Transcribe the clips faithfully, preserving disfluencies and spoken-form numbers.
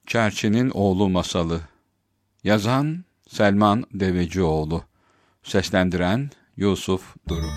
Çerçinin Oğlu Masalı. Yazan Selman Devecioğlu. Seslendiren Yusuf Duru.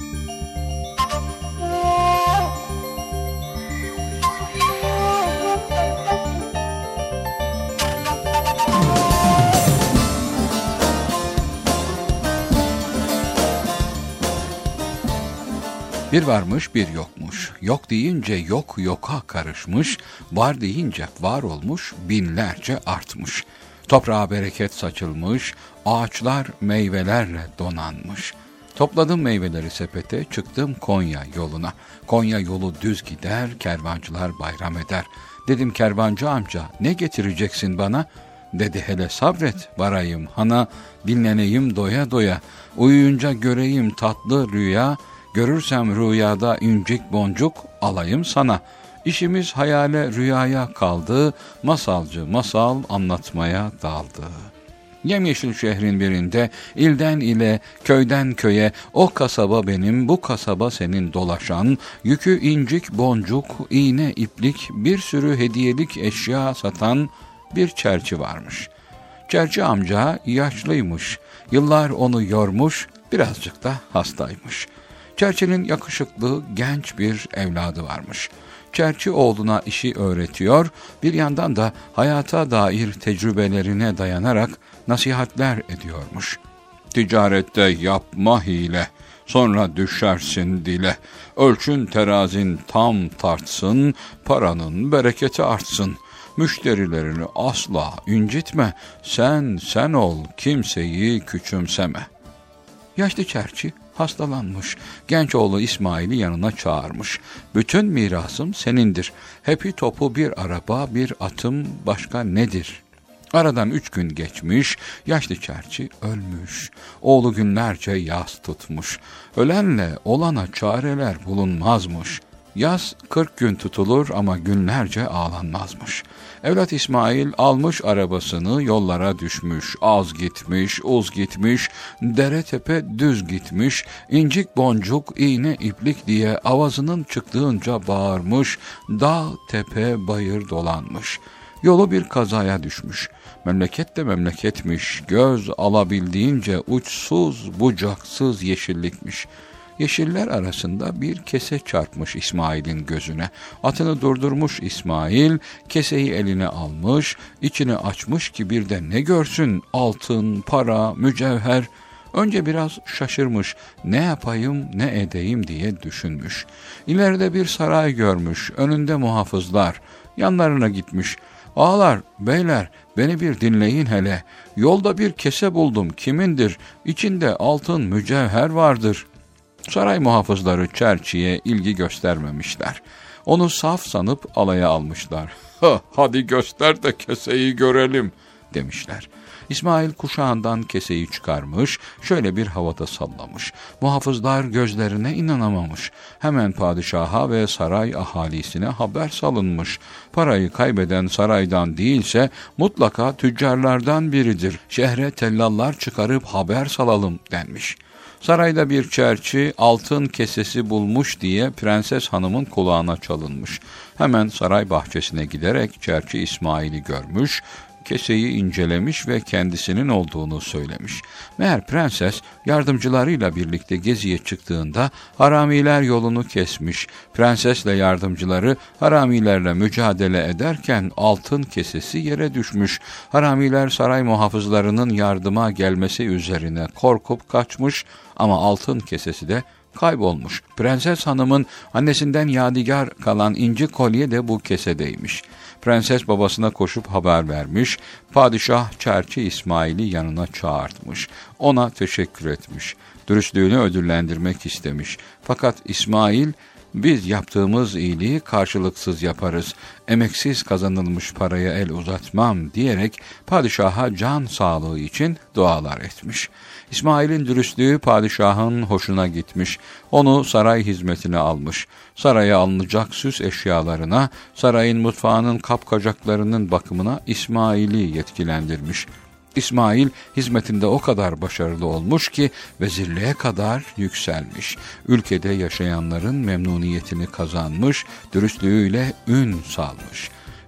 Bir varmış bir yokmuş. Yok deyince yok yoka karışmış. Var deyince var olmuş, binlerce artmış. Toprağa bereket saçılmış, ağaçlar meyvelerle donanmış. Topladım meyveleri sepete, çıktım Konya yoluna. Konya yolu düz gider, kervancılar bayram eder. Dedim kervancı amca, ne getireceksin bana? Dedi hele sabret, varayım hana, dinleneyim doya doya. Uyuyunca göreyim tatlı rüya, görürsem rüyada incik boncuk alayım sana. İşimiz hayale rüyaya kaldı, masalcı masal anlatmaya daldı. Yemyeşil şehrin birinde, ilden ile, köyden köye, o kasaba benim, bu kasaba senin dolaşan, yükü incik boncuk, iğne iplik, bir sürü hediyelik eşya satan bir çerçi varmış. Çerçi amca yaşlıymış, yıllar onu yormuş, birazcık da hastaymış. Çerçinin yakışıklı, genç bir evladı varmış. Çerçi oğluna işi öğretiyor, bir yandan da hayata dair tecrübelerine dayanarak nasihatler ediyormuş. Ticarette yapma hile, sonra düşersin dile. Ölçün terazin tam tartsın, paranın bereketi artsın. Müşterilerini asla incitme, sen sen ol, kimseyi küçümseme. Yaşlı çerçi hastalanmış. Genç oğlu İsmail'i yanına çağırmış. Bütün mirasım senindir. Hepi topu bir araba, bir atım, başka nedir? Aradan üç gün geçmiş, yaşlı çerçi ölmüş. Oğlu günlerce yas tutmuş. Ölenle olana çareler bulunmazmış. Yas kırk gün tutulur ama günlerce ağlanmazmış. Evlat İsmail almış arabasını, yollara düşmüş, az gitmiş, uz gitmiş, dere tepe düz gitmiş, incik boncuk, iğne iplik diye avazının çıktığınca bağırmış, dağ tepe bayır dolanmış. Yolu bir kazaya düşmüş. Memleket de memleketmiş, göz alabildiğince uçsuz bucaksız yeşillikmiş. Yeşiller arasında bir kese çarpmış İsmail'in gözüne. Atını durdurmuş İsmail, keseyi eline almış, içini açmış ki bir de ne görsün, altın, para, mücevher. Önce biraz şaşırmış, ne yapayım, ne edeyim diye düşünmüş. İleride bir saray görmüş, önünde muhafızlar, yanlarına gitmiş. Ağalar, beyler, beni bir dinleyin hele, yolda bir kese buldum, kimindir, içinde altın, mücevher vardır. Saray muhafızları çerçiye ilgi göstermemişler. Onu saf sanıp alaya almışlar. Ha, hadi göster de keseyi görelim demişler. İsmail kuşağından keseyi çıkarmış, şöyle bir havada sallamış. Muhafızlar gözlerine inanamamış. Hemen padişaha ve saray ahalisine haber salınmış. Parayı kaybeden saraydan değilse mutlaka tüccarlardan biridir. Şehre tellallar çıkarıp haber salalım denmiş. Sarayda bir çerçi altın kesesi bulmuş diye Prenses Hanım'ın kulağına çalınmış. Hemen saray bahçesine giderek çerçi İsmail'i görmüş, keseyi incelemiş ve kendisinin olduğunu söylemiş. Meğer prenses yardımcılarıyla birlikte geziye çıktığında haramiler yolunu kesmiş. Prensesle yardımcıları haramilerle mücadele ederken altın kesesi yere düşmüş. Haramiler saray muhafızlarının yardıma gelmesi üzerine korkup kaçmış ama altın kesesi de kaybolmuş. Prenses Hanım'ın annesinden yadigar kalan inci kolye de bu kesedeymiş. Prenses babasına koşup haber vermiş, padişah çerçi İsmail'i yanına çağırtmış, ona teşekkür etmiş, dürüstlüğünü ödüllendirmek istemiş. Fakat İsmail, biz yaptığımız iyiliği karşılıksız yaparız, emeksiz kazanılmış paraya el uzatmam diyerek padişaha can sağlığı için dualar etmiş. İsmail'in dürüstlüğü padişahın hoşuna gitmiş. Onu saray hizmetine almış. Saraya alınacak süs eşyalarına, sarayın mutfağının kapkacaklarının bakımına İsmail'i yetkilendirmiş. İsmail hizmetinde o kadar başarılı olmuş ki vezirliğe kadar yükselmiş. Ülkede yaşayanların memnuniyetini kazanmış, dürüstlüğüyle ün salmış.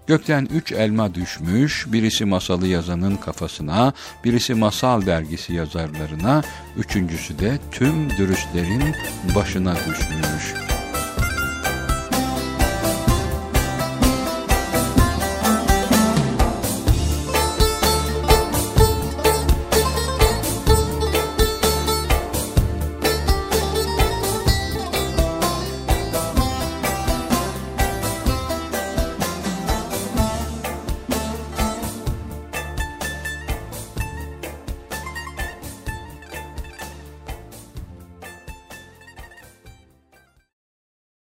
Gökten üç elma düşmüş, birisi masalı yazanın kafasına, birisi masal dergisi yazarlarına, üçüncüsü de tüm dürüstlerin başına düşmüş.